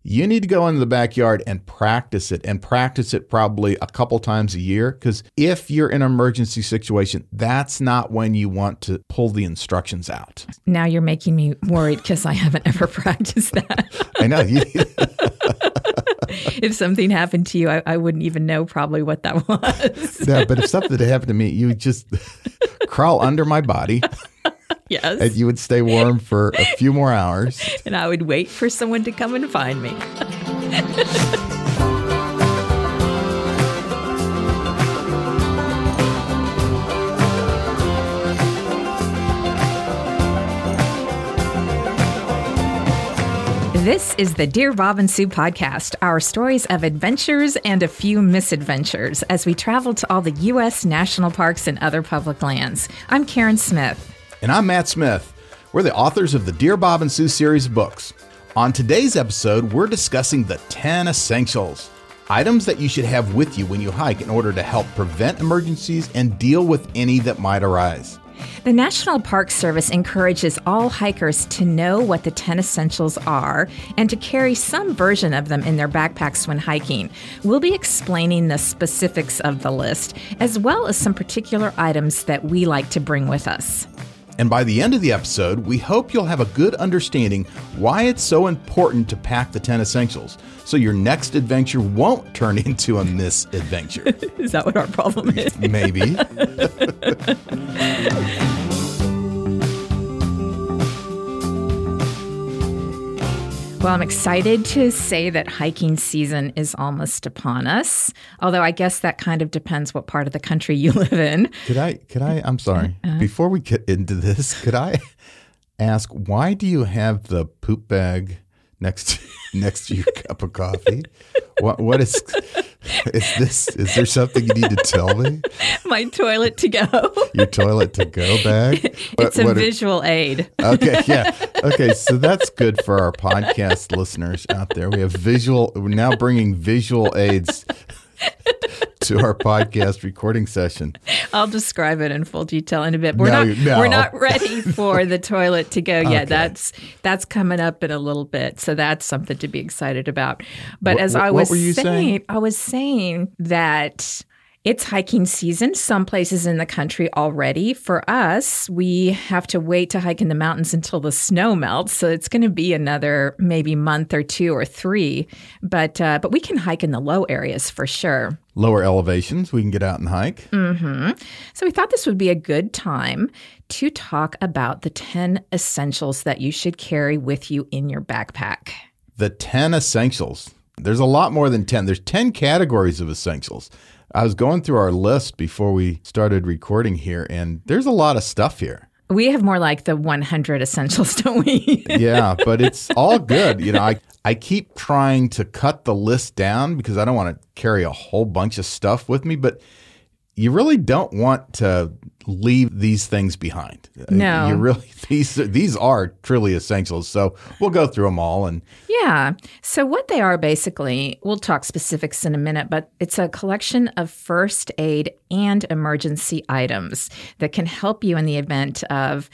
you need to go into the backyard and practice it probably a couple times a year. Because if you're in an emergency situation, that's not when you want to pull the instructions out. Now you're making me worried because I haven't ever practiced that. I know. If something happened to you, I wouldn't even know probably what that was. Yeah, but if something had happened to me, you would just crawl under my body. Yes. And you would stay warm for a few more hours. And I would wait for someone to come and find me. This is the Dear Bob and Sue podcast, our stories of adventures and a few misadventures as we travel to all the U.S. national parks and other public lands. I'm Karen Smith. And I'm Matt Smith. We're the authors of the Dear Bob and Sue series of books. On today's episode, we're discussing the 10 essentials, items that you should have with you when you hike in order to help prevent emergencies and deal with any that might arise. The National Park Service encourages all hikers to know what the 10 essentials are and to carry some version of them in their backpacks when hiking. We'll be explaining the specifics of the list, as well as some particular items that we like to bring with us. And by the end of the episode, we hope you'll have a good understanding why it's so important to pack the 10 essentials, so your next adventure won't turn into a misadventure. Is that what our problem is? Maybe. Well, I'm excited to say that hiking season is almost upon us, although I guess that kind of depends what part of the country you live in. Could I, I'm sorry, before we get into this, could I ask, why do you have the poop bag next to your cup of coffee? What is this? Is there something you need to tell me? My toilet to go. Your toilet to go bag? It's a visual aid. Okay, yeah. Okay, so that's good for our podcast listeners out there. We're now bringing visual aids to our podcast recording session. I'll describe it in full detail in a bit. We're not ready for the toilet to go yet. Okay. That's coming up in a little bit. So that's something to be excited about. But I was saying that it's hiking season some places in the country already. For us, we have to wait to hike in the mountains until the snow melts. So it's going to be another maybe month or 2 or 3. But we can hike in the low areas for sure. Lower elevations, we can get out and hike. Mm-hmm. So we thought this would be a good time to talk about the 10 essentials that you should carry with you in your backpack. The 10 essentials. There's a lot more than 10. There's 10 categories of essentials. I was going through our list before we started recording here, and there's a lot of stuff here. We have more like the 100 essentials, don't we? Yeah, but it's all good. You know, I keep trying to cut the list down because I don't want to carry a whole bunch of stuff with me, but you really don't want to leave these things behind. No. You really these are truly essentials. So we'll go through them all. And yeah. So what they are basically, we'll talk specifics in a minute, but it's a collection of first aid and emergency items that can help you in the event of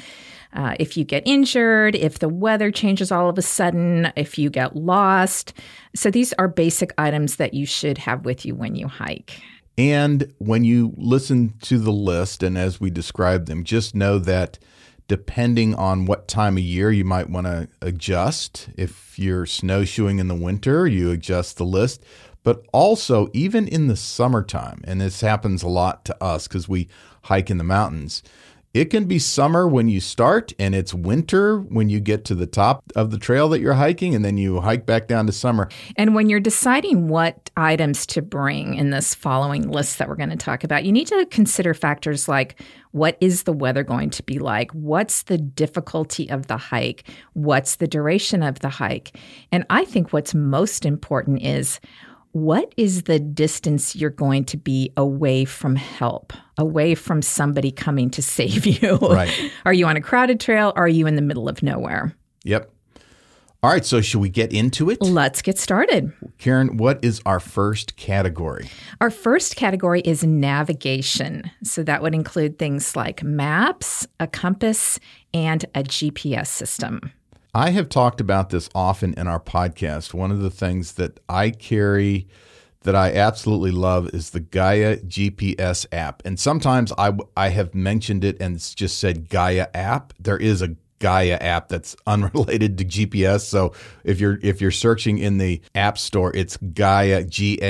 if you get injured, if the weather changes all of a sudden, if you get lost. So these are basic items that you should have with you when you hike. And when you listen to the list and as we describe them, just know that depending on what time of year you might want to adjust. If you're snowshoeing in the winter, you adjust the list. But also, even in the summertime, and this happens a lot to us because we hike in the mountains, it can be summer when you start and it's winter when you get to the top of the trail that you're hiking, and then you hike back down to summer. And when you're deciding what items to bring in this following list that we're going to talk about, you need to consider factors like, what is the weather going to be like? What's the difficulty of the hike? What's the duration of the hike? And I think what's most important is, what is the distance you're going to be away from help, away from somebody coming to save you? Right. Are you on a crowded trail? Or are you in the middle of nowhere? Yep. All right, so should we get into it? Let's get started. Karen, what is our first category? Our first category is navigation. So that would include things like maps, a compass, and a GPS system. I have talked about this often in our podcast. One of the things that I carry that I absolutely love is the Gaia GPS app. And sometimes I have mentioned it and it's just said Gaia app. There is a Gaia app that's unrelated to GPS. So if you're searching in the App Store, it's Gaia,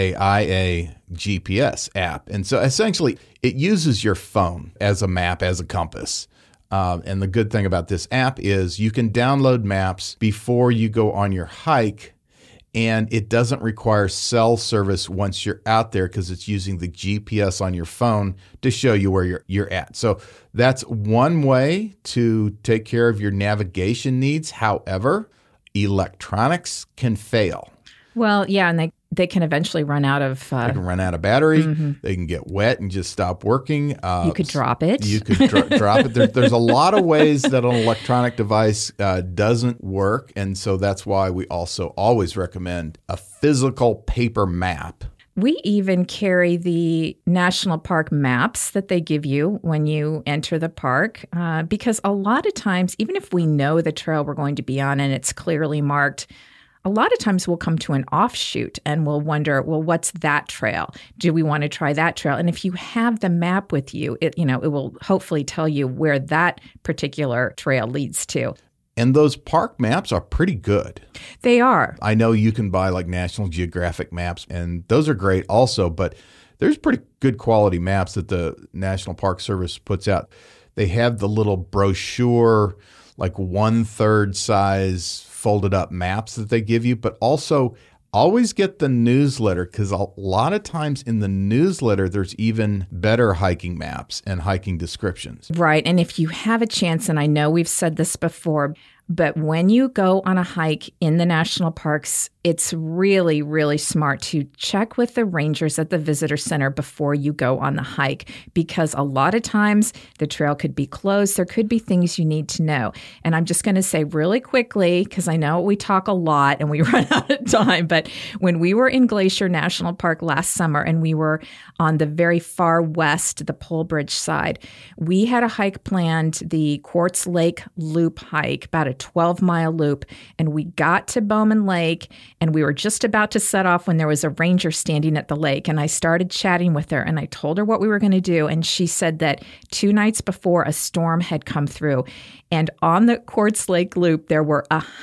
Gaia GPS app. And so essentially it uses your phone as a map, as a compass. And the good thing about this app is you can download maps before you go on your hike, and it doesn't require cell service once you're out there because it's using the GPS on your phone to show you where you're at. So that's one way to take care of your navigation needs. However, electronics can fail. Well, yeah, and they can eventually run out of... They can run out of battery. Mm-hmm. They can get wet and just stop working. You could drop it. You could drop it. There's a lot of ways that an electronic device doesn't work, and so that's why we also always recommend a physical paper map. We even carry the national park maps that they give you when you enter the park because a lot of times, even if we know the trail we're going to be on and it's clearly marked, a lot of times we'll come to an offshoot and we'll wonder, well, what's that trail? Do we want to try that trail? And if you have the map with you, it will hopefully tell you where that particular trail leads to. And those park maps are pretty good. They are. I know you can buy like National Geographic maps, and those are great also, but there's pretty good quality maps that the National Park Service puts out. They have the little brochure, like 1/3 size folded up maps that they give you, but also always get the newsletter because a lot of times in the newsletter, there's even better hiking maps and hiking descriptions. Right. And if you have a chance, and I know we've said this before, but when you go on a hike in the national parks, it's really, really smart to check with the rangers at the visitor center before you go on the hike, because a lot of times the trail could be closed. There could be things you need to know. And I'm just going to say really quickly, because I know we talk a lot and we run out of time, but when we were in Glacier National Park last summer and we were on the very far west, the Polebridge side, we had a hike planned, the Quartz Lake Loop hike, about a 12-mile loop, and we got to Bowman Lake, and we were just about to set off when there was a ranger standing at the lake, and I started chatting with her, and I told her what we were going to do, and she said that 2 nights before a storm had come through, and on the Quartz Lake Loop, there were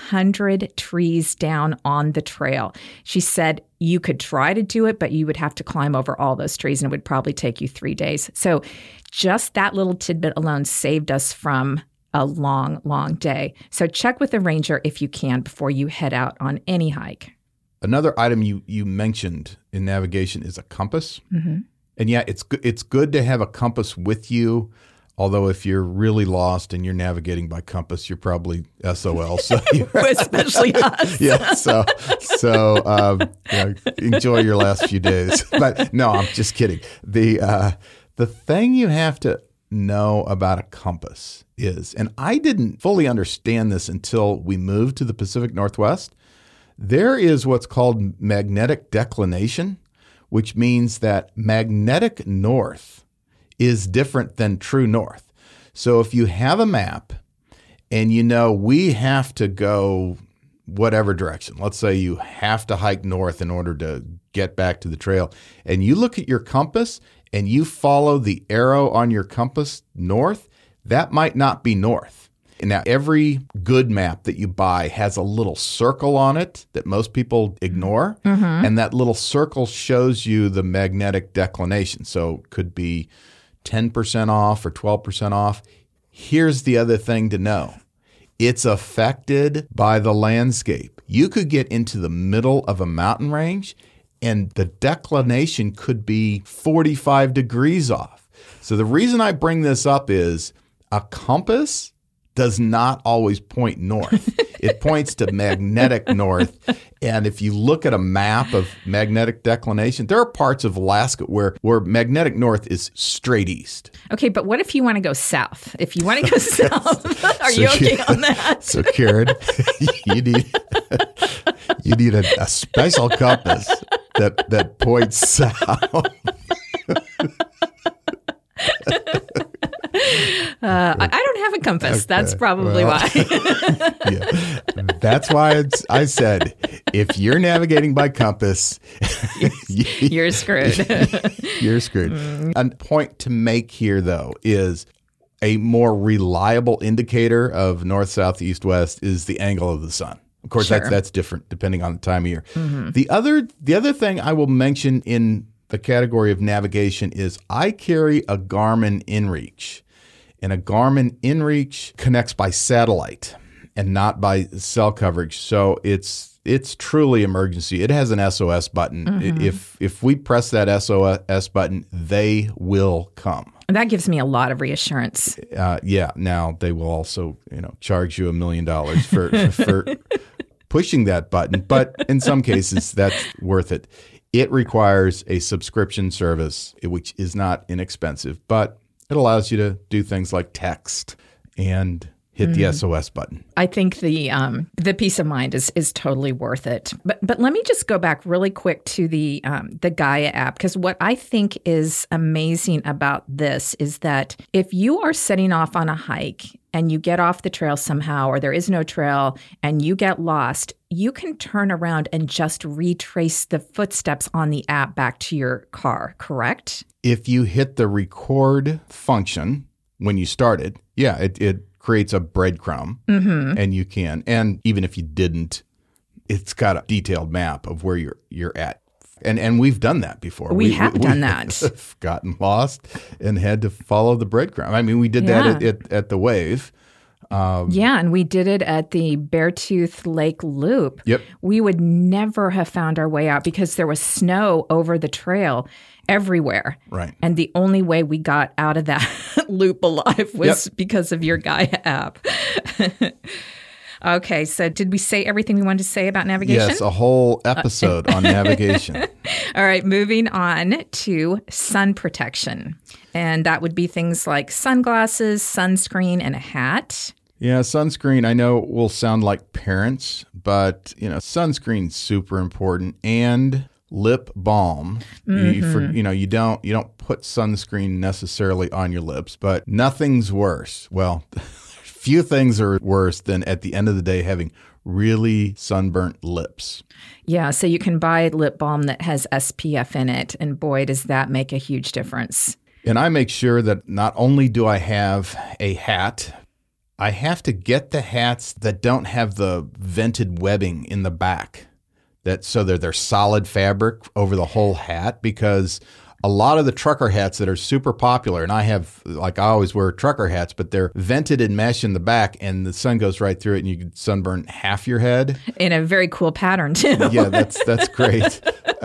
100 trees down on the trail. She said you could try to do it, but you would have to climb over all those trees, and it would probably take you 3 days. So just that little tidbit alone saved us from a long, long day. So check with the ranger if you can before you head out on any hike. Another item you mentioned in navigation is a compass. Mm-hmm. And yeah, it's good to have a compass with you. Although if you're really lost and you're navigating by compass, you're probably SOL. So especially us. Yeah. So enjoy your last few days. But no, I'm just kidding. The thing you have to know about a compass is, and I didn't fully understand this until we moved to the Pacific Northwest, there is what's called magnetic declination, which means that magnetic north is different than true north. So if you have a map and you know we have to go whatever direction, let's say you have to hike north in order to get back to the trail, and you look at your compass and you follow the arrow on your compass north, that might not be north. Now, every good map that you buy has a little circle on it that most people ignore, and that little circle shows you the magnetic declination. So it could be 10% off or 12% off. Here's the other thing to know. It's affected by the landscape. You could get into the middle of a mountain range and the declination could be 45 degrees off. So the reason I bring this up is a compass does not always point north. It points to magnetic north. And if you look at a map of magnetic declination, there are parts of Alaska where magnetic north is straight east. Okay, but what if you want to go south? If you want to go south, are you okay on that? So, Karen, you need a special compass that points south. I don't have a compass. Okay. That's probably why. Yeah. That's why I said, if you're navigating by compass, you're screwed. You're screwed. A point to make here, though, is a more reliable indicator of north, south, east, west is the angle of the sun. Of course, Sure. that's different depending on the time of year. The other thing I will mention in the category of navigation is I carry a Garmin InReach. And a Garmin InReach connects by satellite and not by cell coverage. So it's truly emergency. It has an SOS button. If we press that SOS button, they will come. That gives me a lot of reassurance. Yeah. Now they will also, charge you $1 million for pushing that button, but in some cases that's worth it. It requires a subscription service, which is not inexpensive, but it allows you to do things like text and hit the SOS button. I think the peace of mind is totally worth it. But let me just go back really quick to the Gaia app, because what I think is amazing about this is that if you are setting off on a hike and you get off the trail somehow, or there is no trail and you get lost, you can turn around and just retrace the footsteps on the app back to your car, correct? If you hit the record function when you started, it creates a breadcrumb, and you can. And even if you didn't, it's got a detailed map of where you're at. And we've done that before. We have done that. We've gotten lost and had to follow the breadcrumb. I mean, we did that at the Wave. And we did it at the Beartooth Lake Loop. Yep. We would never have found our way out because there was snow over the trail everywhere. Right. And the only way we got out of that loop alive was because of your Gaia app. Okay, so did we say everything we wanted to say about navigation? Yes, a whole episode on navigation. All right, moving on to sun protection. And that would be things like sunglasses, sunscreen, and a hat. Yeah, sunscreen, I know will sound like parents, but sunscreen's super important, and lip balm. You don't put sunscreen necessarily on your lips, but nothing's worse. Well, few things are worse than at the end of the day having really sunburnt lips. Yeah, so you can buy lip balm that has SPF in it, and boy, does that make a huge difference. And I make sure that not only do I have a hat, I have to get the hats that don't have the vented webbing in the back, so they're solid fabric over the whole hat, because a lot of the trucker hats that are super popular, and I always wear trucker hats, but they're vented in mesh in the back, and the sun goes right through it, and you can sunburn half your head. In a very cool pattern, too. Yeah, that's great.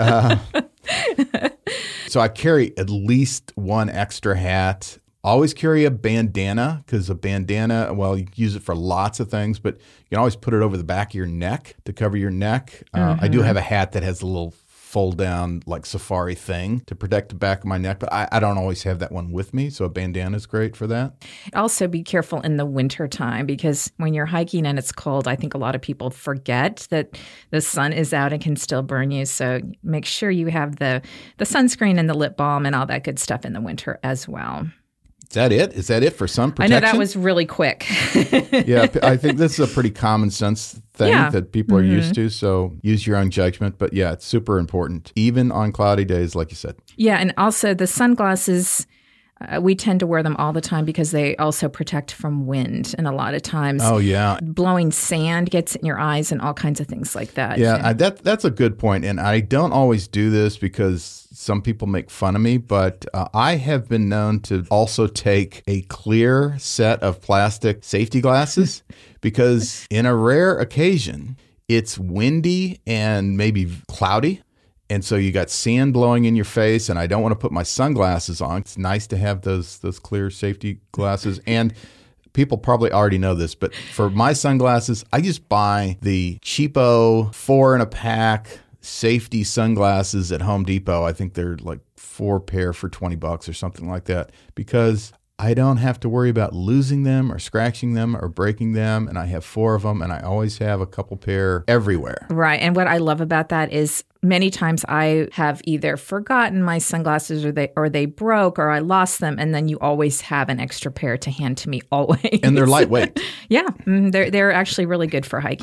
So I carry at least one extra hat. Always carry a bandana, because a bandana, well, you can use it for lots of things, but you can always put it over the back of your neck to cover your neck. I do have a hat that has a little fold down like safari thing to protect the back of my neck, but I don't always have that one with me, so a bandana is great for that. Also be careful in the winter time, because when you're hiking and it's cold, I think a lot of people forget that the sun is out and can still burn you. So make sure you have the sunscreen and the lip balm and all that good stuff in the winter as well. Is that it? Is that it for sun protection? I know that was really quick. Yeah, I think this is a pretty common sense thing that people are used to, so use your own judgment. But yeah, it's super important, even on cloudy days, like you said. Yeah, and also the sunglasses, we tend to wear them all the time because they also protect from wind. And a lot of times blowing sand gets in your eyes and all kinds of things like that. Yeah, that's a good point. And I don't always do this because some people make fun of me, but I have been known to also take a clear set of plastic safety glasses because in a rare occasion, it's windy and maybe cloudy. And so you got sand blowing in your face, and I don't want to put my sunglasses on. It's nice to have those clear safety glasses. And people probably already know this, but for my sunglasses, I just buy the cheapo 4-in-a-pack safety sunglasses at Home Depot. I think they're like 4 pair for $20 or something like that, because I don't have to worry about losing them or scratching them or breaking them. And I have 4 of them, and I always have a couple pair everywhere. Right. And what I love about that is many times I have either forgotten my sunglasses or they broke or I lost them. And then you always have an extra pair to hand to me always. And they're lightweight. Yeah. They're actually really good for hiking.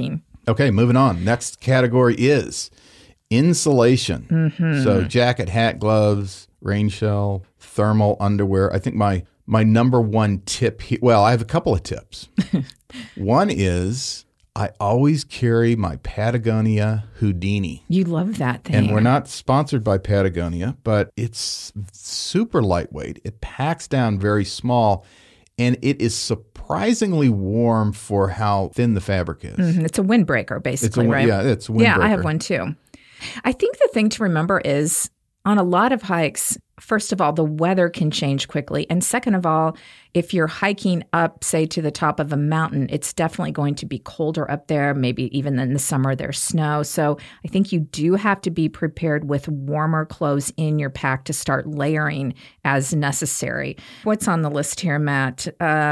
Okay, moving on. Next category is insulation. Mm-hmm. So jacket, hat, gloves, rain shell, thermal underwear. I think my number one tip here, well, I have a couple of tips. One is I always carry my Patagonia Houdini. You love that thing. And we're not sponsored by Patagonia, but it's super lightweight. It packs down very small, and it is surprisingly warm for how thin the fabric is. Mm-hmm. It's a windbreaker, basically, right? Yeah, it's a windbreaker. Yeah, I have one too. I think the thing to remember is on a lot of hikes, first of all, the weather can change quickly. And second of all, if you're hiking up, say, to the top of a mountain, it's definitely going to be colder up there. Maybe even in the summer, there's snow. So I think you do have to be prepared with warmer clothes in your pack to start layering as necessary. What's on the list here, Matt?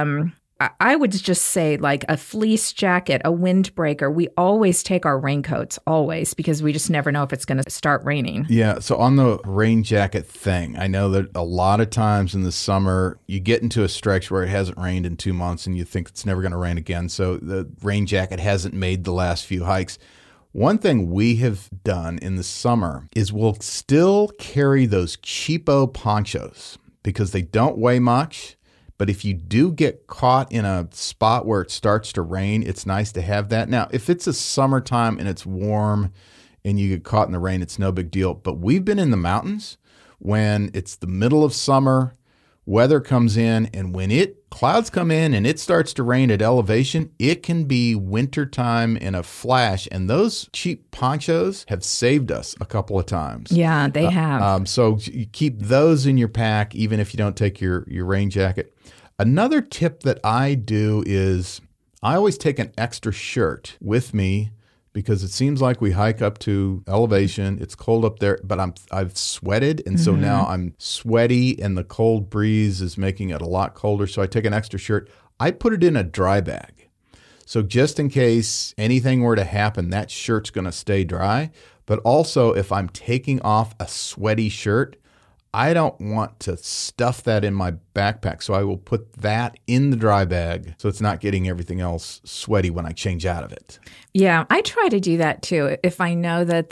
I would just say like a fleece jacket, a windbreaker. We always take our raincoats, always, because we just never know if it's going to start raining. Yeah. So on the rain jacket thing, I know that a lot of times in the summer, you get into a stretch where it hasn't rained in 2 months and you think it's never going to rain again. So the rain jacket hasn't made the last few hikes. One thing we have done in the summer is we'll still carry those cheapo ponchos because they don't weigh much. But if you do get caught in a spot where it starts to rain, it's nice to have that. Now, if it's a summertime and it's warm and you get caught in the rain, it's no big deal. But we've been in the mountains when it's the middle of summer, weather comes in, and when clouds come in and it starts to rain at elevation, it can be wintertime in a flash. And those cheap ponchos have saved us a couple of times. Yeah, they have. So you keep those in your pack, even if you don't take your rain jacket. Another tip that I do is I always take an extra shirt with me because it seems like we hike up to elevation. It's cold up there, but I've sweated, and so now I'm sweaty, and the cold breeze is making it a lot colder. So I take an extra shirt. I put it in a dry bag. So just in case anything were to happen, that shirt's going to stay dry. But also, if I'm taking off a sweaty shirt, I don't want to stuff that in my backpack, so I will put that in the dry bag so it's not getting everything else sweaty when I change out of it. Yeah, I try to do that too. If I know that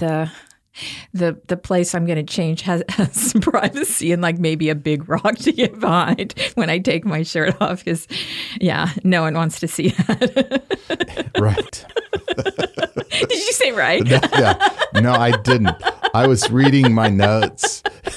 the place I'm going to change has some privacy and like maybe a big rock to get behind when I take my shirt off, because no one wants to see that. Right. Did you say right? No, I didn't. I was reading my notes.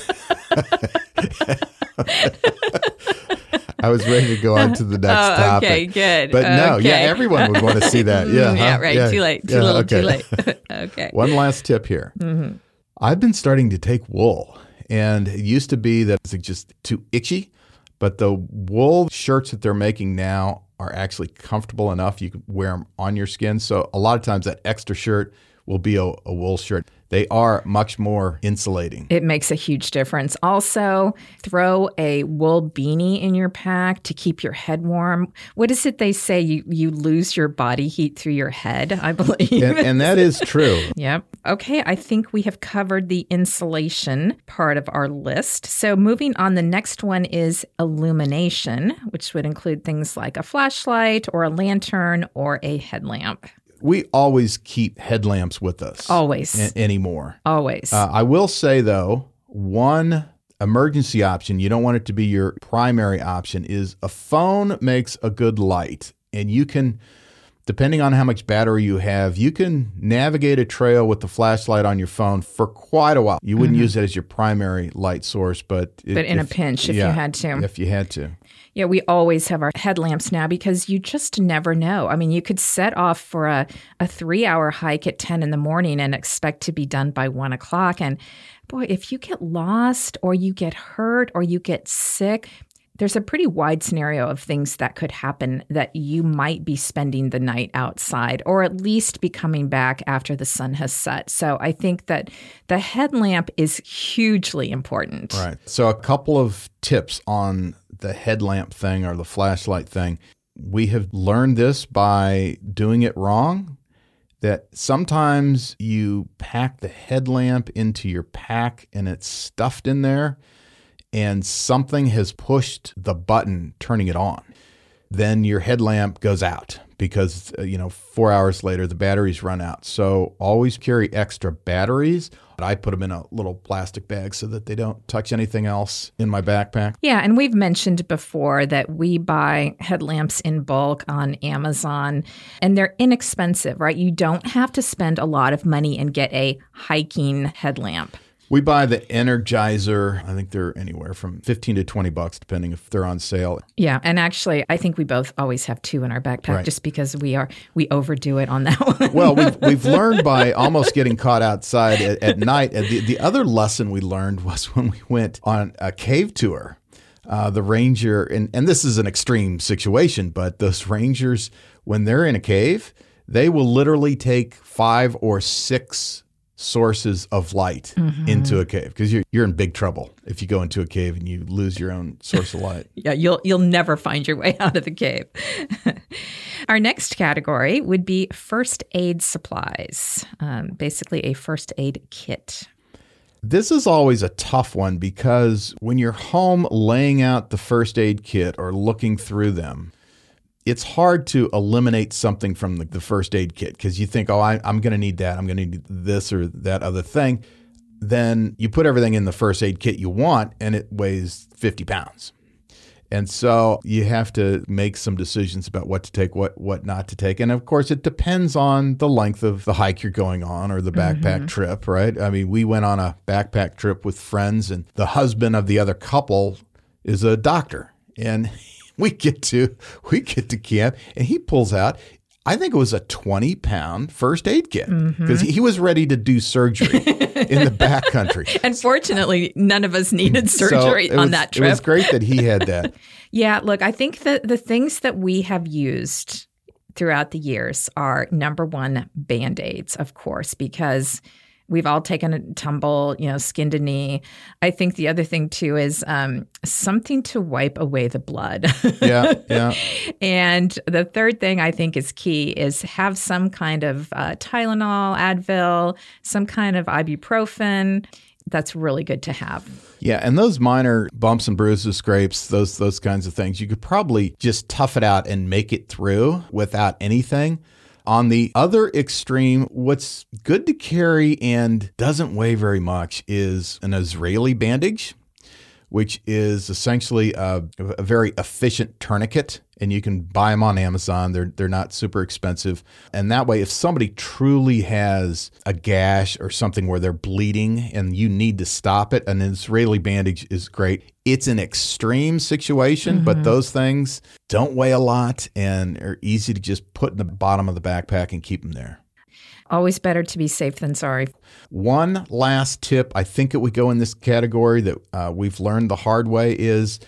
I was ready to go on to the next topic. Okay, good. But no, everyone would want to see that. Yeah, right. Yeah. Too late. Too little. Too late. Okay. One last tip here. Mm-hmm. I've been starting to take wool, and it used to be that it's just too itchy, but the wool shirts that they're making now are actually comfortable enough. You can wear them on your skin. So a lot of times that extra shirt will be a wool shirt. They are much more insulating. It makes a huge difference. Also, throw a wool beanie in your pack to keep your head warm. What is it they say? You lose your body heat through your head, I believe. And that is true. Yep. Okay, I think we have covered the insulation part of our list. So moving on, the next one is illumination, which would include things like a flashlight or a lantern or a headlamp. We always keep headlamps with us. Always. Anymore. Always. I will say, though, one emergency option, you don't want it to be your primary option, is a phone makes a good light. And you can, depending on how much battery you have, you can navigate a trail with the flashlight on your phone for quite a while. You wouldn't use it as your primary light source, but in a pinch, if you had to. If you had to. Yeah, we always have our headlamps now because you just never know. I mean, you could set off for a 3-hour hike at 10 in the morning and expect to be done by 1 o'clock. And boy, if you get lost or you get hurt or you get sick, there's a pretty wide scenario of things that could happen that you might be spending the night outside or at least be coming back after the sun has set. So I think that the headlamp is hugely important. Right. So a couple of tips on the headlamp thing or the flashlight thing. We have learned this by doing it wrong, that sometimes you pack the headlamp into your pack and it's stuffed in there, and something has pushed the button turning it on. Then your headlamp goes out because, 4 hours later, the batteries run out. So always carry extra batteries. I put them in a little plastic bag so that they don't touch anything else in my backpack. Yeah, and we've mentioned before that we buy headlamps in bulk on Amazon, and they're inexpensive, right? You don't have to spend a lot of money and get a hiking headlamp. We buy the Energizer. I think they're anywhere from $15 to $20, depending if they're on sale. Yeah, and actually, I think we both always have two in our backpack, Right. just because we overdo it on that one. Well, we've learned by almost getting caught outside at night. And the other lesson we learned was when we went on a cave tour. The ranger, and this is an extreme situation, but those rangers, when they're in a cave, they will literally take 5 or 6 sources of light into a cave, because you're in big trouble if you go into a cave and you lose your own source of light. Yeah, you'll never find your way out of the cave. Our next category would be first aid supplies, basically a first aid kit. This is always a tough one, because when you're home laying out the first aid kit or looking through them, it's hard to eliminate something from the first aid kit, because you think, I'm going to need that. I'm going to need this or that other thing. Then you put everything in the first aid kit you want, and it weighs 50 pounds. And so you have to make some decisions about what to take, what not to take. And of course, it depends on the length of the hike you're going on or the backpack trip, right? I mean, we went on a backpack trip with friends, and the husband of the other couple is a doctor. And we get to camp, and he pulls out, I think it was a 20-pound first aid kit, because he was ready to do surgery in the backcountry. And fortunately, none of us needed surgery on that trip. It was great that he had that. Yeah, look, I think that the things that we have used throughout the years are, number one, Band-Aids, of course, because we've all taken a tumble, skin to knee. I think the other thing, too, is something to wipe away the blood. Yeah. And the third thing I think is key is have some kind of Tylenol, Advil, some kind of ibuprofen. That's really good to have. Yeah, and those minor bumps and bruises, scrapes, those kinds of things, you could probably just tough it out and make it through without anything. On the other extreme, what's good to carry and doesn't weigh very much is an Israeli bandage, which is essentially a very efficient tourniquet, and you can buy them on Amazon. They're not super expensive. And that way, if somebody truly has a gash or something where they're bleeding and you need to stop it, an Israeli bandage is great. It's an extreme situation, but those things don't weigh a lot and are easy to just put in the bottom of the backpack and keep them there. Always better to be safe than sorry. One last tip, I think it would go in this category that we've learned the hard way, is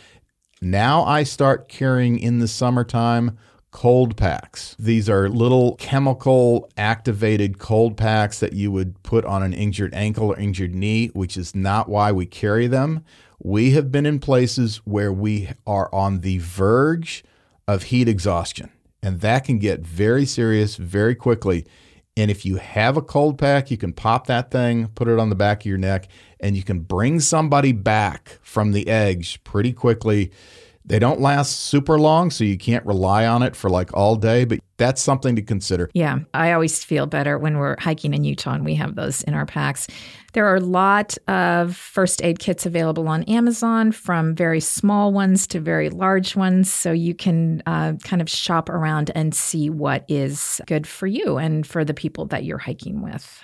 now I start carrying in the summertime cold packs. These are little chemical activated cold packs that you would put on an injured ankle or injured knee, which is not why we carry them. We have been in places where we are on the verge of heat exhaustion, and that can get very serious very quickly. And if you have a cold pack, you can pop that thing, put it on the back of your neck, and you can bring somebody back from the edge pretty quickly. They don't last super long, so you can't rely on it for like all day, but that's something to consider. Yeah, I always feel better when we're hiking in Utah and we have those in our packs. There are a lot of first aid kits available on Amazon, from very small ones to very large ones, so you can kind of shop around and see what is good for you and for the people that you're hiking with.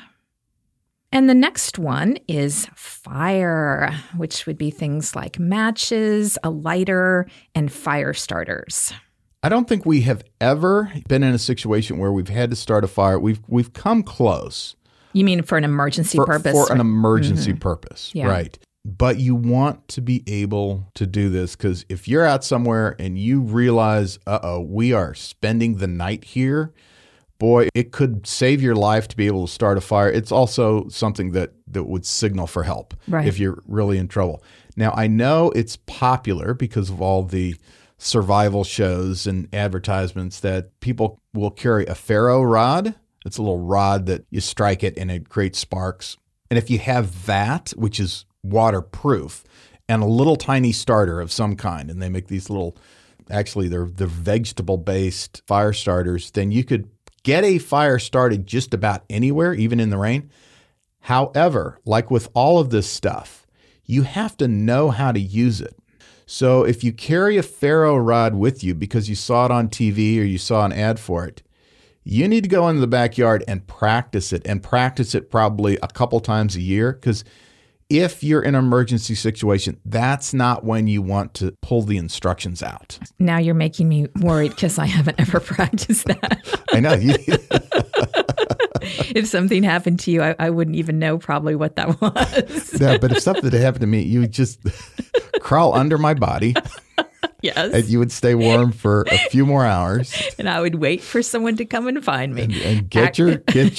And the next one is fire, which would be things like matches, a lighter, and fire starters. I don't think we have ever been in a situation where we've had to start a fire. We've come close. You mean for an emergency purpose? For an emergency purpose, Yeah. Right. But you want to be able to do this, because if you're out somewhere and you realize, we are spending the night here, boy, it could save your life to be able to start a fire. It's also something that would signal for help if you're really in trouble. Now, I know it's popular because of all the survival shows and advertisements that people will carry a ferro rod. It's a little rod that you strike it and it creates sparks. And if you have that, which is waterproof, and a little tiny starter of some kind, and they make these little actually they're vegetable-based fire starters, then you could get a fire started just about anywhere, even in the rain. However, like with all of this stuff, you have to know how to use it. So if you carry a ferro rod with you because you saw it on TV or you saw an ad for it, you need to go into the backyard and practice it probably a couple times a year, because if you're in an emergency situation, that's not when you want to pull the instructions out. Now you're making me worried because I haven't ever practiced that. I know. If something happened to you, I wouldn't even know probably what that was. No, but if something had happened to me, you would just crawl under my body. Yes. And you would stay warm for a few more hours. And I would wait for someone to come and find me. And get your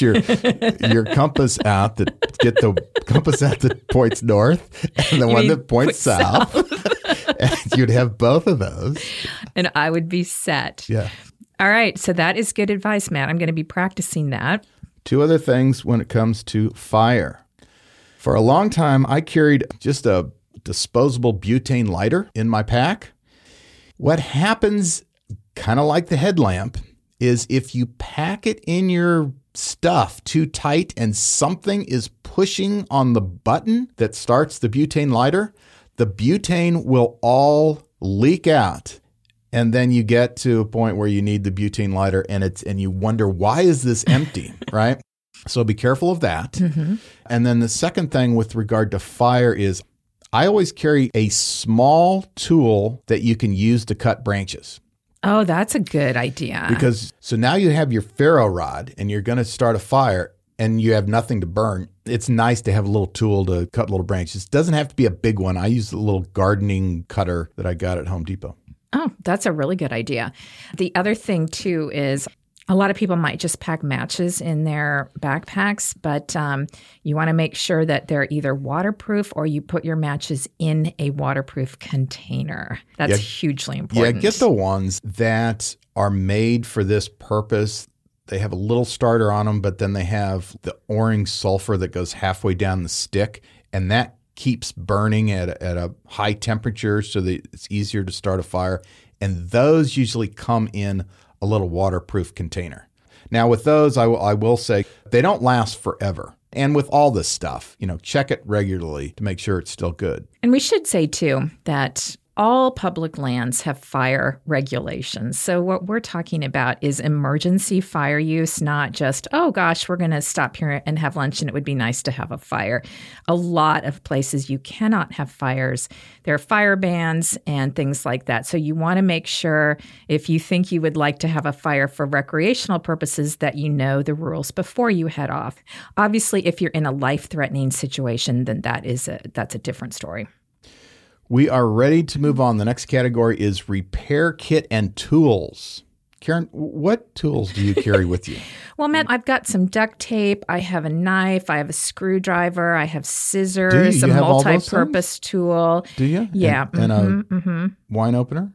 compass out, get the compass out that points north and the one that points south. And you'd have both of those. And I would be set. Yeah. All right. So that is good advice, Matt. I'm going to be practicing that. 2 other things when it comes to fire. For a long time, I carried just a disposable butane lighter in my pack. What happens, kind of like the headlamp, is if you pack it in your stuff too tight and something is pushing on the button that starts the butane lighter, the butane will all leak out. And then you get to a point where you need the butane lighter and you wonder, why is this empty, right? So be careful of that. Mm-hmm. And then the second thing with regard to fire is I always carry a small tool that you can use to cut branches. Oh, that's a good idea. Because so now you have your ferro rod and you're going to start a fire and you have nothing to burn. It's nice to have a little tool to cut little branches. It doesn't have to be a big one. I use a little gardening cutter that I got at Home Depot. Oh, that's a really good idea. The other thing, too, is a lot of people might just pack matches in their backpacks, but you want to make sure that they're either waterproof or you put your matches in a waterproof container. That's hugely important. Yeah, get the ones that are made for this purpose. They have a little starter on them, but then they have the orange sulfur that goes halfway down the stick, and that keeps burning at a high temperature so that it's easier to start a fire. And those usually come in a little waterproof container. Now with those, I will say they don't last forever. And with all this stuff, check it regularly to make sure it's still good. And we should say too that all public lands have fire regulations. So what we're talking about is emergency fire use, not just, oh gosh, we're going to stop here and have lunch and it would be nice to have a fire. A lot of places you cannot have fires. There are fire bans and things like that. So you want to make sure if you think you would like to have a fire for recreational purposes that you know the rules before you head off. Obviously, if you're in a life-threatening situation, then that's a different story. We are ready to move on. The next category is repair kit and tools. Karen, what tools do you carry with you? Well, Matt, I've got some duct tape. I have a knife. I have a screwdriver. I have scissors, a multi-purpose tool. Do you? Yeah. And a wine opener?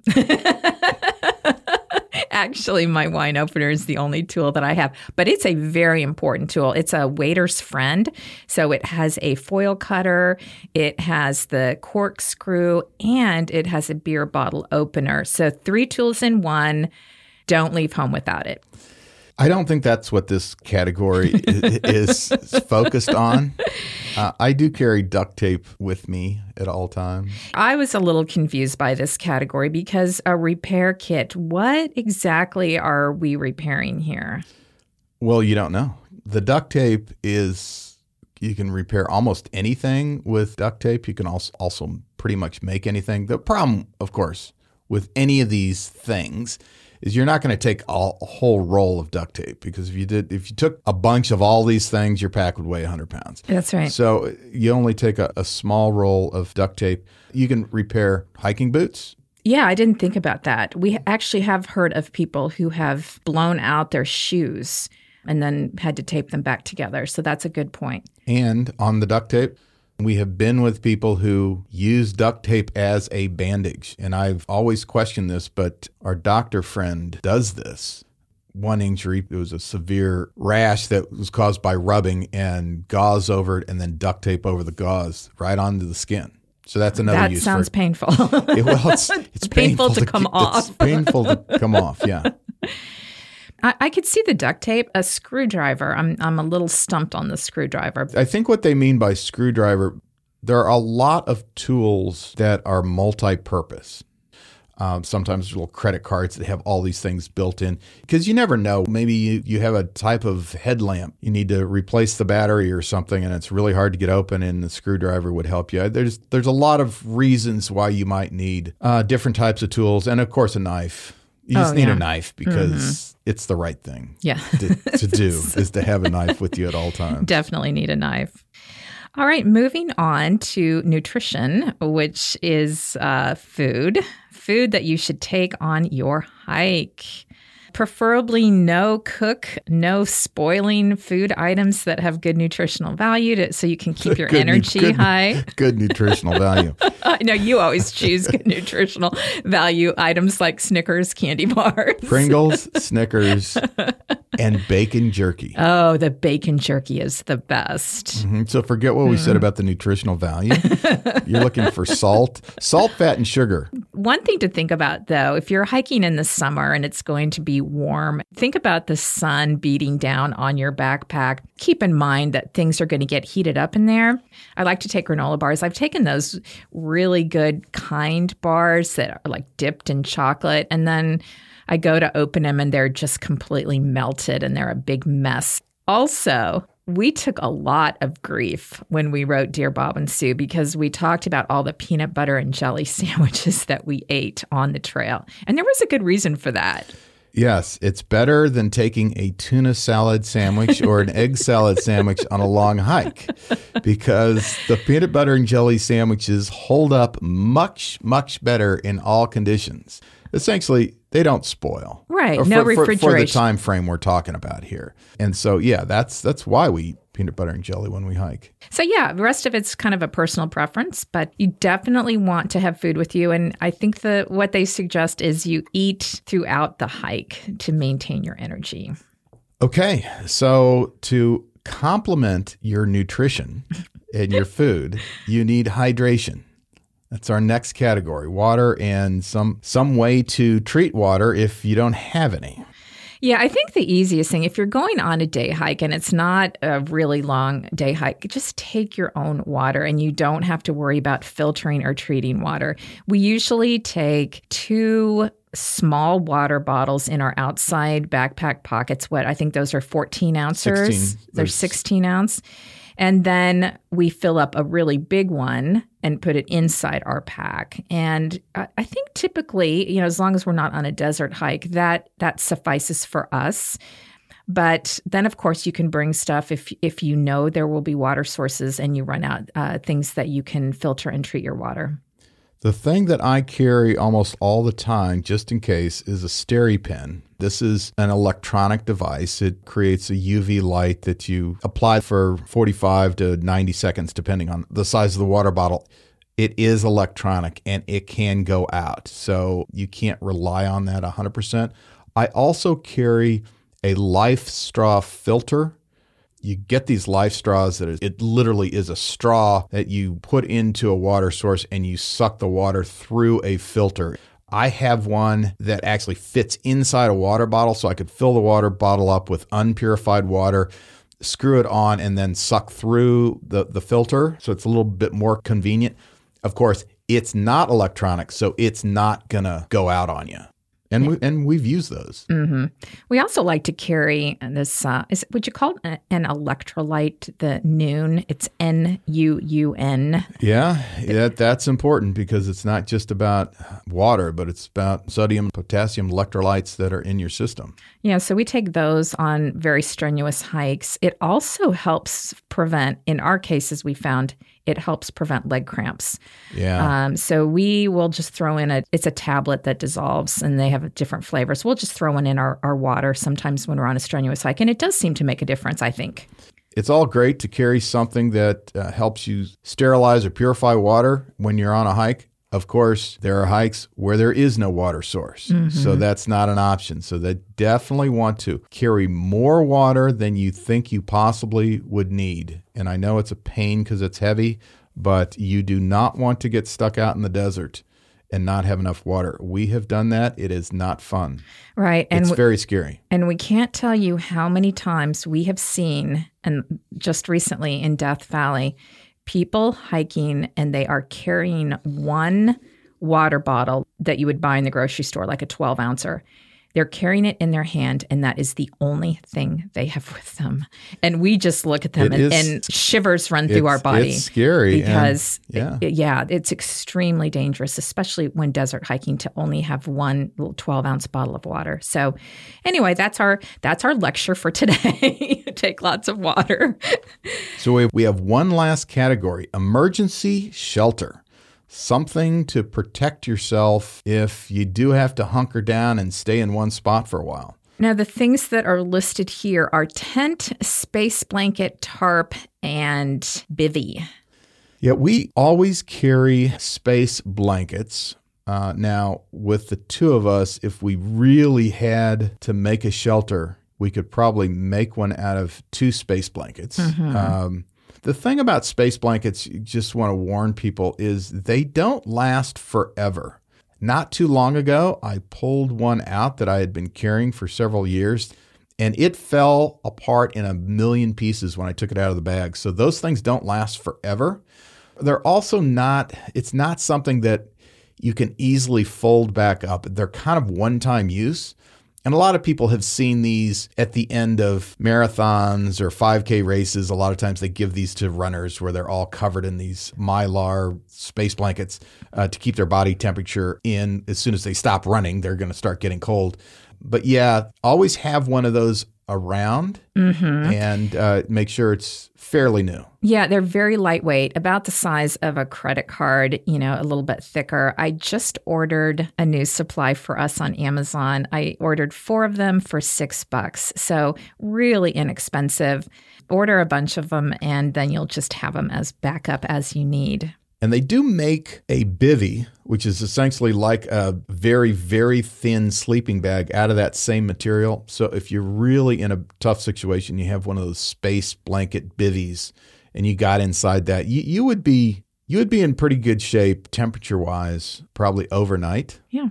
Actually, my wine opener is the only tool that I have, but it's a very important tool. It's a waiter's friend. So it has a foil cutter, it has the corkscrew, and it has a beer bottle opener. So 3 tools in one. Don't leave home without it. I don't think that's what this category is focused on. I do carry duct tape with me at all times. I was a little confused by this category because a repair kit, what exactly are we repairing here? Well, you don't know. The duct tape is, you can repair almost anything with duct tape. You can also pretty much make anything. The problem, of course, with any of these things is you're not going to take a whole roll of duct tape, because if you took a bunch of all these things, your pack would weigh 100 pounds. That's right. So you only take a small roll of duct tape. You can repair hiking boots. Yeah, I didn't think about that. We actually have heard of people who have blown out their shoes and then had to tape them back together. So that's a good point. And on the duct tape, we have been with people who use duct tape as a bandage. And I've always questioned this, but our doctor friend does this. One injury, it was a severe rash that was caused by rubbing, and gauze over it and then duct tape over the gauze right onto the skin. So that's another That use sounds for painful. Well, it's painful to come off. It's painful to come off, yeah. I could see the duct tape. A screwdriver. I'm a little stumped on the screwdriver. I think what they mean by screwdriver, there are a lot of tools that are multi-purpose. Sometimes little credit cards that have all these things built in because you never know. Maybe you have a type of headlamp. You need to replace the battery or something and it's really hard to get open and the screwdriver would help you. There's a lot of reasons why you might need different types of tools and of course a knife. You just need a knife because it's the right thing to do is to have a knife with you at all times. Definitely need a knife. All right, moving on to nutrition, which is food that you should take on your hike. Preferably no cook, no spoiling food items that have good nutritional value so you can keep your energy high. Good nutritional value. I know you always choose good nutritional value items like Snickers candy bars. Pringles, Snickers, and bacon jerky. Oh, the bacon jerky is the best. Mm-hmm. So forget what we said about the nutritional value. You're looking for salt, fat, and sugar. One thing to think about, though, if you're hiking in the summer and it's going to be warm, think about the sun beating down on your backpack. Keep in mind that things are going to get heated up in there. I like to take granola bars. I've taken those really good Kind bars that are like dipped in chocolate, and then I go to open them and they're just completely melted and they're a big mess. Also, we took a lot of grief when we wrote Dear Bob and Sue because we talked about all the peanut butter and jelly sandwiches that we ate on the trail. And there was a good reason for that. Yes, it's better than taking a tuna salad sandwich or an egg salad sandwich on a long hike because the peanut butter and jelly sandwiches hold up much, much better in all conditions. Essentially, they don't spoil. Right, no refrigeration. For the time frame we're talking about here. And so, yeah, that's why we eat peanut butter and jelly when we hike. So, yeah, the rest of it's kind of a personal preference, but you definitely want to have food with you. And I think what they suggest is you eat throughout the hike to maintain your energy. Okay, so to complement your nutrition and your food, you need hydration. That's our next category, water and some way to treat water if you don't have any. Yeah, I think the easiest thing, if you're going on a day hike and it's not a really long day hike, just take your own water and you don't have to worry about filtering or treating water. We usually take 2 small water bottles in our outside backpack pockets. I think those are 14 ounces. They're 16 ounce. And then we fill up a really big one and put it inside our pack. And I think typically, as long as we're not on a desert hike, that suffices for us. But then, of course, you can bring stuff if you know there will be water sources and you run out things that you can filter and treat your water. The thing that I carry almost all the time, just in case, is a SteriPen. This is an electronic device. It creates a UV light that you apply for 45 to 90 seconds, depending on the size of the water bottle. It is electronic and it can go out, so you can't rely on that 100%. I also carry a Life straw filter. You get these Life straws that it literally is a straw that you put into a water source and you suck the water through a filter. I have one that actually fits inside a water bottle, so I could fill the water bottle up with unpurified water, screw it on, and then suck through the filter. So it's a little bit more convenient. Of course, it's not electronic, so it's not going to go out on you. And we've used those. Mm-hmm. We also like to carry this, would you call it an electrolyte, the Nuun? It's Nuun. Yeah, that's important because it's not just about water, but it's about sodium, potassium electrolytes that are in your system. Yeah, so we take those on very strenuous hikes. It also helps prevent, in our cases, we found it helps prevent leg cramps. Yeah. So we will just throw in it's a tablet that dissolves and they have different flavors. We'll just throw one in our water sometimes when we're on a strenuous hike. And it does seem to make a difference, I think. It's all great to carry something that helps you sterilize or purify water when you're on a hike. Of course, there are hikes where there is no water source, so that's not an option. So they definitely want to carry more water than you think you possibly would need. And I know it's a pain because it's heavy, but you do not want to get stuck out in the desert and not have enough water. We have done that. It is not fun. Right. It's very scary. And we can't tell you how many times we have seen, and just recently in Death Valley, people hiking and they are carrying one water bottle that you would buy in the grocery store, like a 12-ouncer. They're carrying it in their hand, and that is the only thing they have with them. And we just look at them and shivers run through our body. It's scary. Because, it's extremely dangerous, especially when desert hiking, to only have one little 12-ounce bottle of water. So anyway, that's our lecture for today. Take lots of water. So we have one last category, emergency shelter. Something to protect yourself if you do have to hunker down and stay in one spot for a while. Now, the things that are listed here are tent, space blanket, tarp, and bivy. Yeah, we always carry space blankets. Now, with the two of us, if we really had to make a shelter, we could probably make one out of 2 space blankets. Mm-hmm. The thing about space blankets, you just want to warn people, is they don't last forever. Not too long ago, I pulled one out that I had been carrying for several years, and it fell apart in a million pieces when I took it out of the bag. So those things don't last forever. They're also it's not something that you can easily fold back up. They're kind of one-time use. And a lot of people have seen these at the end of marathons or 5K races. A lot of times they give these to runners where they're all covered in these Mylar space blankets to keep their body temperature in. As soon as they stop running, they're going to start getting cold. But yeah, always have one of those around and make sure it's fairly new. Yeah, they're very lightweight, about the size of a credit card, a little bit thicker. I just ordered a new supply for us on Amazon. I ordered 4 of them for $6. So really inexpensive. Order a bunch of them and then you'll just have them as backup as you need. And they do make a bivy, which is essentially like a very, very thin sleeping bag out of that same material. So if you're really in a tough situation, you have one of those space blanket bivvies and you got inside that, you would be in pretty good shape temperature-wise, probably overnight. Yeah.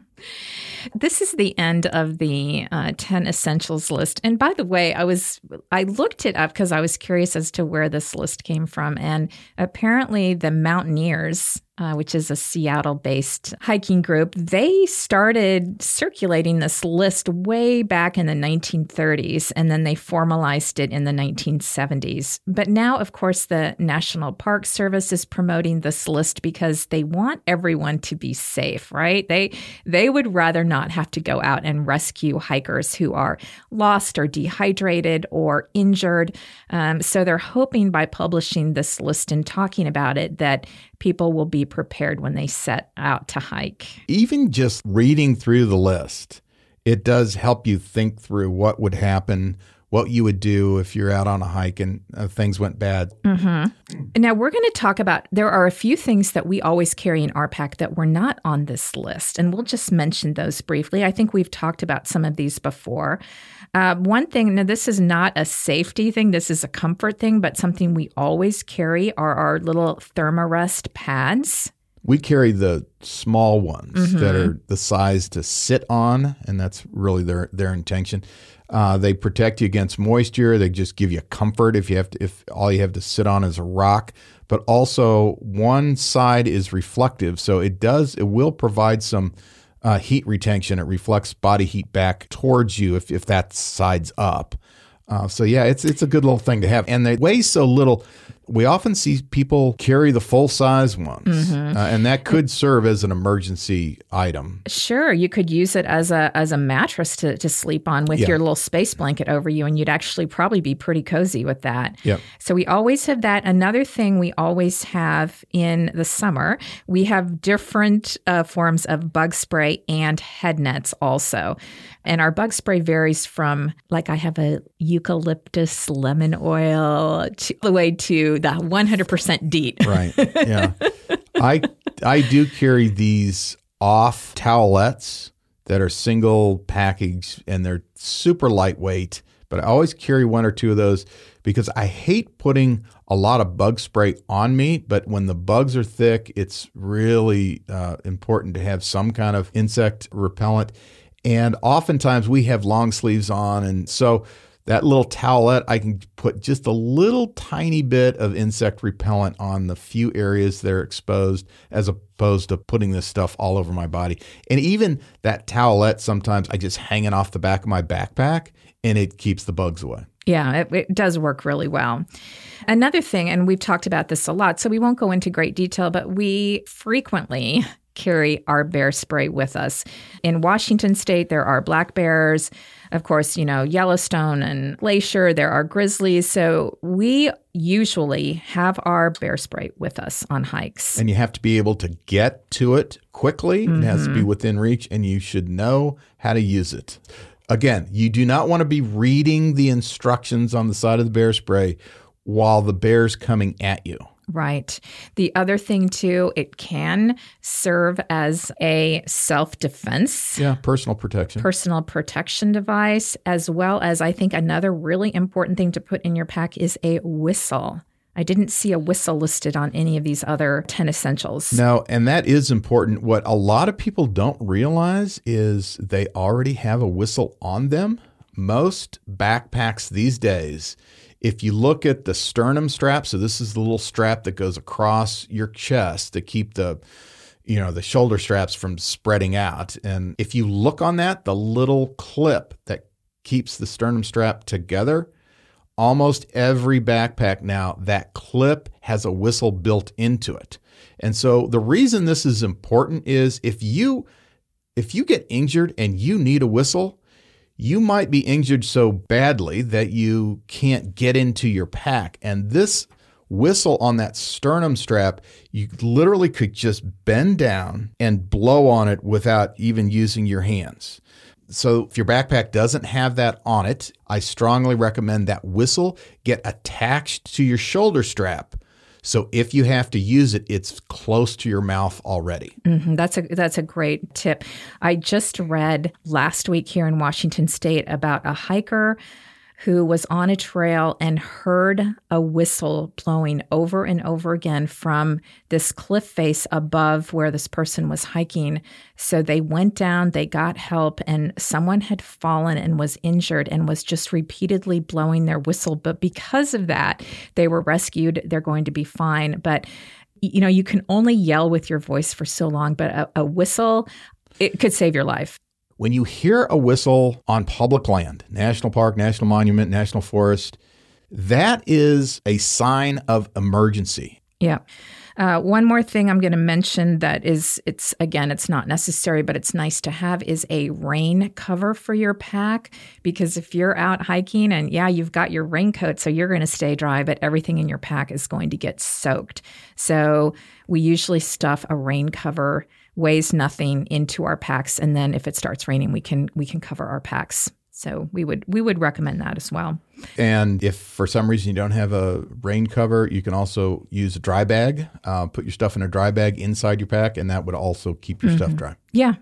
This is the end of the 10 essentials list. And by the way, I looked it up because I was curious as to where this list came from. And apparently the Mountaineers, which is a Seattle-based hiking group, they started circulating this list way back in the 1930s, and then they formalized it in the 1970s. But now, of course, the National Park Service is promoting this list because they want everyone to be safe, right? They would rather not have to go out and rescue hikers who are lost or dehydrated or injured. So they're hoping by publishing this list and talking about it that people will be prepared when they set out to hike. Even just reading through the list, it does help you think through what would happen, what you would do if you're out on a hike and things went bad. Mm-hmm. Now, we're going to talk about, there are a few things that we always carry in our pack that were not on this list, and we'll just mention those briefly. I think we've talked about some of these before. One thing, now this is not a safety thing, this is a comfort thing, but something we always carry are our little Thermarest pads. We carry the small ones that are the size to sit on, and that's really their intention. They protect you against moisture. They just give you comfort if all you have to sit on is a rock. But also, one side is reflective, so it will provide some heat retention. It reflects body heat back towards you if that side's up. So yeah, it's a good little thing to have, and they weigh so little. We often see people carry the full-size ones, and that could serve as an emergency item. Sure, you could use it as a mattress to sleep on with your little space blanket over you, and you'd actually probably be pretty cozy with that. Yep. So we always have that. Another thing we always have in the summer, we have different forms of bug spray and head nets also. And our bug spray varies from, like, I have a eucalyptus lemon oil all the way to the 100% DEET. Right. Yeah. I do carry these off towelettes that are single package, and they're super lightweight, but I always carry one or two of those because I hate putting a lot of bug spray on me. But when the bugs are thick, it's really important to have some kind of insect repellent. And oftentimes we have long sleeves on. And so that little towelette, I can put just a little tiny bit of insect repellent on the few areas that are exposed, as opposed to putting this stuff all over my body. And even that towelette, sometimes I just hang it off the back of my backpack and it keeps the bugs away. Yeah, it does work really well. Another thing, and we've talked about this a lot, so we won't go into great detail, but we frequently carry our bear spray with us. In Washington State, there are black bears. Of course, Yellowstone and Glacier, there are grizzlies. So we usually have our bear spray with us on hikes. And you have to be able to get to it quickly. Mm-hmm. It has to be within reach, and you should know how to use it. Again, you do not want to be reading the instructions on the side of the bear spray while the bear's coming at you. Right. The other thing, too, it can serve as a self-defense. Yeah, personal protection device, as well as I think another really important thing to put in your pack is a whistle. I didn't see a whistle listed on any of these other 10 essentials. No, and that is important. What a lot of people don't realize is they already have a whistle on them. Most backpacks these days, if you look at the sternum strap, so this is the little strap that goes across your chest to keep the shoulder straps from spreading out. And if you look on that, the little clip that keeps the sternum strap together, almost every backpack now, that clip has a whistle built into it. And so the reason this is important is if you get injured and you need a whistle, you might be injured so badly that you can't get into your pack. And this whistle on that sternum strap, you literally could just bend down and blow on it without even using your hands. So if your backpack doesn't have that on it, I strongly recommend that whistle get attached to your shoulder strap. So if you have to use it, it's close to your mouth already. Mm-hmm. That's a great tip. I just read last week here in Washington State about a hiker who was on a trail and heard a whistle blowing over and over again from this cliff face above where this person was hiking. So they went down, they got help, and someone had fallen and was injured and was just repeatedly blowing their whistle. But because of that, they were rescued. They're going to be fine. But, you can only yell with your voice for so long, but a whistle, it could save your life. When you hear a whistle on public land, national park, national monument, national forest, that is a sign of emergency. Yeah. One more thing I'm going to mention that it's not necessary, but it's nice to have is a rain cover for your pack. Because if you're out hiking and you've got your raincoat, so you're going to stay dry, but everything in your pack is going to get soaked. So we usually stuff a rain cover, weighs nothing, into our packs, and then if it starts raining, we can cover our packs. So we would recommend that as well. And if for some reason you don't have a rain cover, you can also use a dry bag. Put your stuff in a dry bag inside your pack, and that would also keep your stuff dry. Yeah.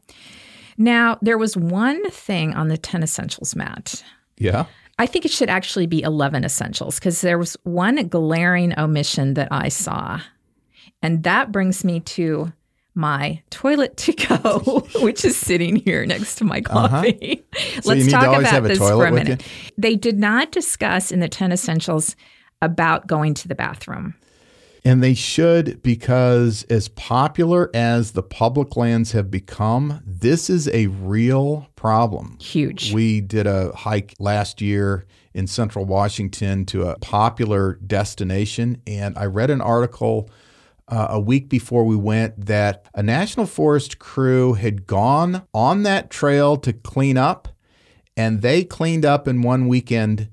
Now, there was one thing on the 10 essentials, Matt. Yeah. I think it should actually be 11 essentials because there was one glaring omission that I saw. And that brings me to my toilet to go, which is sitting here next to my coffee. So Let's talk about this for a minute. You? They did not discuss in the 10 essentials about going to the bathroom. And they should, because as popular as the public lands have become, this is a real problem. Huge. We did a hike last year in central Washington to a popular destination, and I read an article a week before we went that a National Forest crew had gone on that trail to clean up, and they cleaned up in one weekend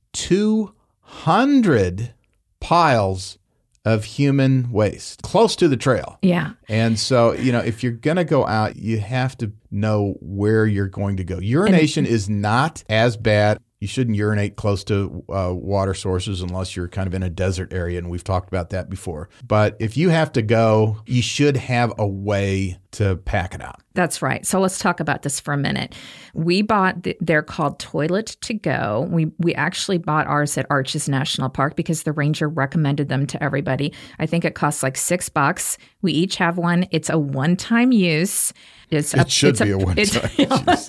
200 piles of human waste close to the trail. Yeah. And so, if you're going to go out, you have to know where you're going to go. Urination is not as bad You shouldn't urinate close to water sources unless you're kind of in a desert area, and we've talked about that before. But if you have to go, you should have a way to pack it out. That's right. So let's talk about this for a minute. We bought, they're called Toilet to Go. We actually bought ours at Arches National Park because the ranger recommended them to everybody. I think it costs like $6. We each have one. It's a one-time use. It should be a one-time use.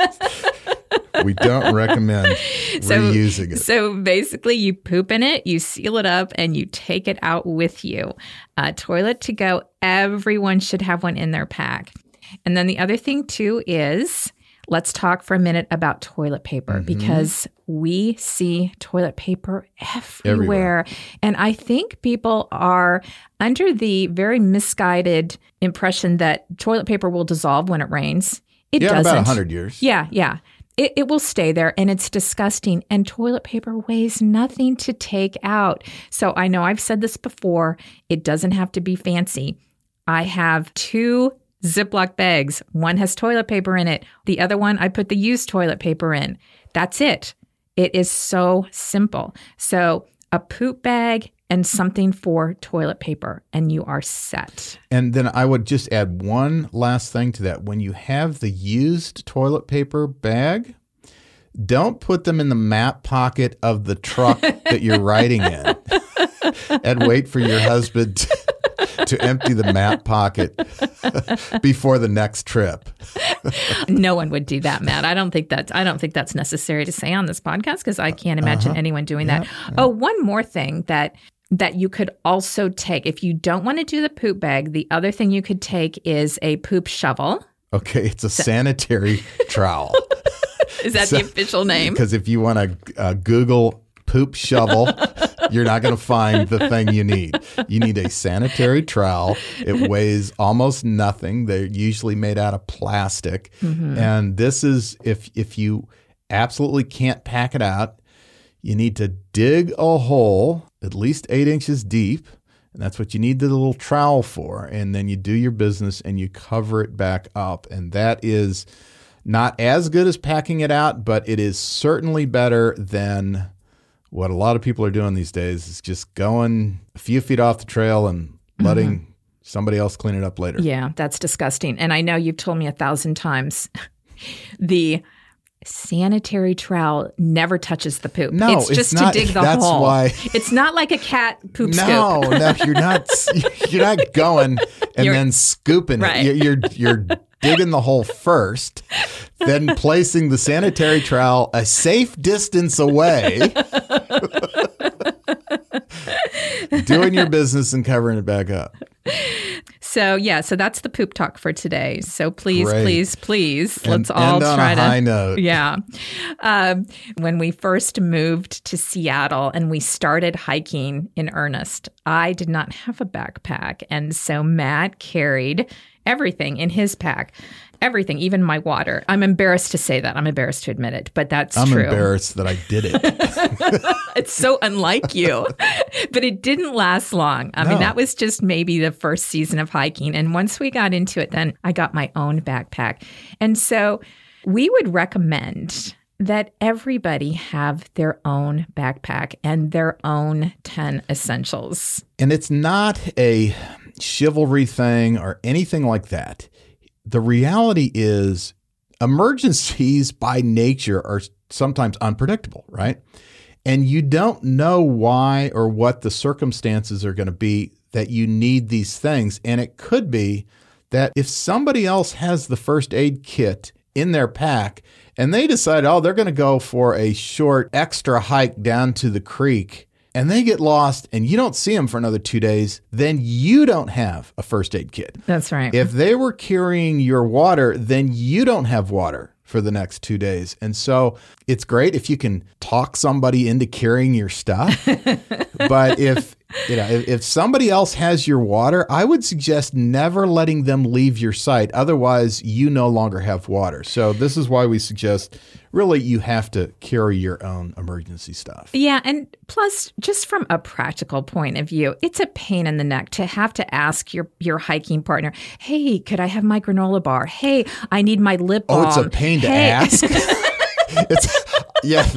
We don't recommend reusing it. So basically, you poop in it, you seal it up, and you take it out with you. Toilet to Go, everyone should have one in their pack. And then the other thing, too, is let's talk for a minute about toilet paper because we see toilet paper everywhere. And I think people are under the very misguided impression that toilet paper will dissolve when it rains. It doesn't. About 100 years. Yeah. It will stay there, and it's disgusting. And toilet paper weighs nothing to take out. So I know I've said this before. It doesn't have to be fancy. I have 2 Ziploc bags. One has toilet paper in it. The other one, I put the used toilet paper in. That's it. It is so simple. So a poop bag and something for toilet paper, and you are set. And then I would just add one last thing to that. When you have the used toilet paper bag, don't put them in the map pocket of the truck that you're riding in and wait for your husband to empty the map pocket before the next trip. No one would do that, Matt. I don't think that's necessary to say on this podcast because I can't imagine anyone doing that. Yeah. Oh, one more thing that you could also take. If you don't want to do the poop bag, the other thing you could take is a poop shovel. Okay, it's a sanitary trowel. Is that the official name? Because if you want to Google poop shovel, you're not going to find the thing you need. You need a sanitary trowel. It weighs almost nothing. They're usually made out of plastic. And this is, if you absolutely can't pack it out, you need to dig a hole at least 8 inches deep. And that's what you need the little trowel for. And then you do your business and you cover it back up. And that is not as good as packing it out, but it is certainly better than what a lot of people are doing these days, is just going a few feet off the trail and letting somebody else clean it up later. Yeah, that's disgusting. And I know you've told me 1,000 times the sanitary trowel never touches the poop. No, it's just to dig the hole. That's why. It's not like a cat poop scoop. No, you're not going and then scooping it. Right. You're digging the hole first, then placing the sanitary trowel a safe distance away, doing your business and covering it back up. So that's the poop talk for today. So please, let's end all try on a high note. Yeah. When we first moved to Seattle and we started hiking in earnest, I did not have a backpack. And so Matt carried everything in his pack. Everything, even my water. I'm embarrassed to say that. I'm embarrassed to admit it, but that's true. I'm embarrassed that I did it. It's so unlike you. But it didn't last long. I mean, that was just maybe the first season of hiking. And once we got into it, then I got my own backpack. And so we would recommend that everybody have their own backpack and their own 10 essentials. And it's not a chivalry thing or anything like that. The reality is emergencies by nature are sometimes unpredictable, right? And you don't know why or what the circumstances are going to be that you need these things. And it could be that if somebody else has the first aid kit in their pack and they decide, they're going to go for a short extra hike down to the creek, and they get lost and you don't see them for another 2 days, then you don't have a first aid kit. That's right. If they were carrying your water, then you don't have water for the next 2 days. And so it's great if you can talk somebody into carrying your stuff. But if somebody else has your water, I would suggest never letting them leave your sight. Otherwise, you no longer have water. So this is why we suggest really you have to carry your own emergency stuff. Yeah. And plus, just from a practical point of view, it's a pain in the neck to have to ask your hiking partner, hey, could I have my granola bar? Hey, I need my lip balm. Oh, it's a pain to ask.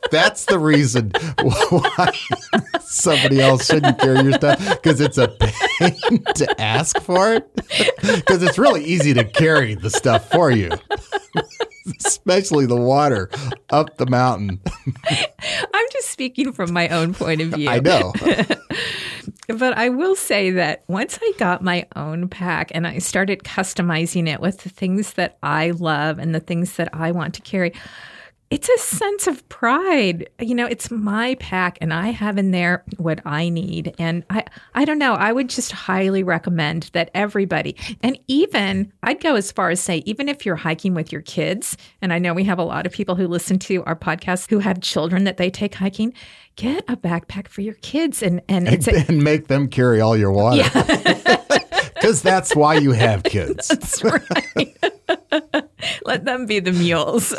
That's the reason why somebody else shouldn't carry your stuff, because it's a pain to ask for it. Because it's really easy to carry the stuff for you, especially the water up the mountain. I'm just speaking from my own point of view. I know. But I will say that once I got my own pack and I started customizing it with the things that I love and the things that I want to carry, it's a sense of pride. You know, it's my pack and I have in there what I need. And I don't know, I would just highly recommend that everybody, and even I'd go as far as say, even if you're hiking with your kids, and I know we have a lot of people who listen to our podcast who have children that they take hiking, get a backpack for your kids and make them carry all your water. Because that's why you have kids. That's right. Let them be the mules.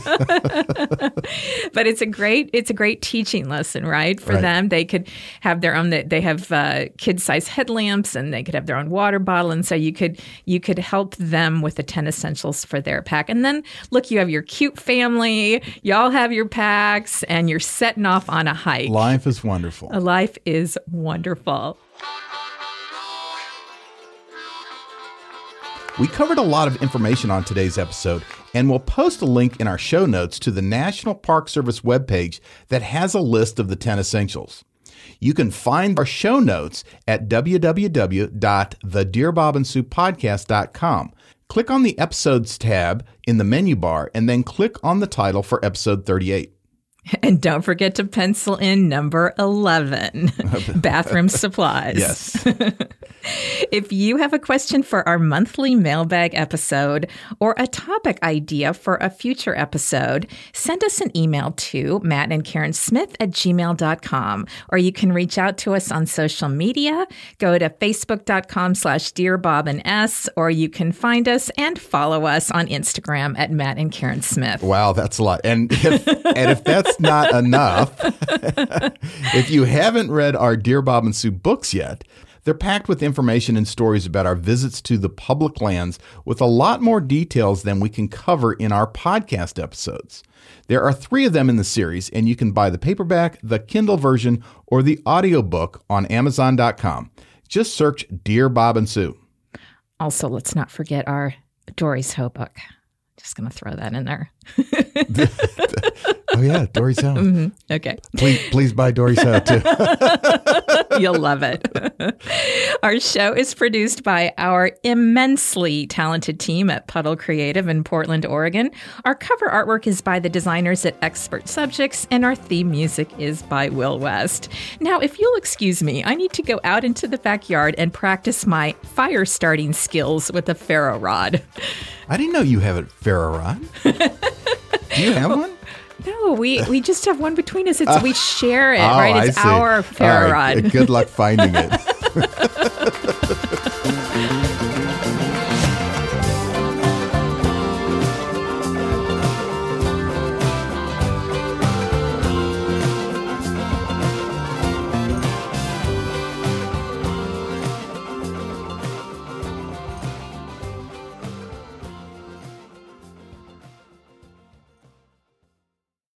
But it's a great teaching lesson, right? For them, they could have their own. They have kid-size headlamps, and they could have their own water bottle, and so you could help them with the 10 essentials for their pack. And then look, you have your cute family. Y'all have your packs, and you're setting off on a hike. Life is wonderful. Life is wonderful. We covered a lot of information on today's episode, and we'll post a link in our show notes to the National Park Service webpage that has a list of the 10 essentials. You can find our show notes at www.thedearbobandsuepodcast.com. Click on the Episodes tab in the menu bar, and then click on the title for episode 38. And don't forget to pencil in number 11, bathroom supplies. Yes. If you have a question for our monthly mailbag episode or a topic idea for a future episode, send us an email to mattandkarensmith@gmail.com, or you can reach out to us on social media. Go to facebook.com/DearBobandS, or you can find us and follow us on Instagram at Matt and Karen Smith. Wow, that's a lot. And if that's not enough, if you haven't read our Dear Bob and Sue books yet, they're packed with information and stories about our visits to the public lands with a lot more details than we can cover in our podcast episodes. There are 3 of them in the series, and you can buy the paperback, the Kindle version, or the audiobook on Amazon.com. Just search Dear Bob and Sue. Also, let's not forget our Dory's Hoe book. Just going to throw that in there. Oh, yeah, Dory's Hoe. Mm-hmm. Okay. Please buy Dory's Hoe, too. You'll love it. Our show is produced by our immensely talented team at Puddle Creative in Portland, Oregon. Our cover artwork is by the designers at Expert Subjects, and our theme music is by Will West. Now, if you'll excuse me, I need to go out into the backyard and practice my fire starting skills with a ferro rod. I didn't know you have a ferro rod. Do you have one? No, we just have one between us. We share it, right? It's I see. our ferro rod. Good luck finding it.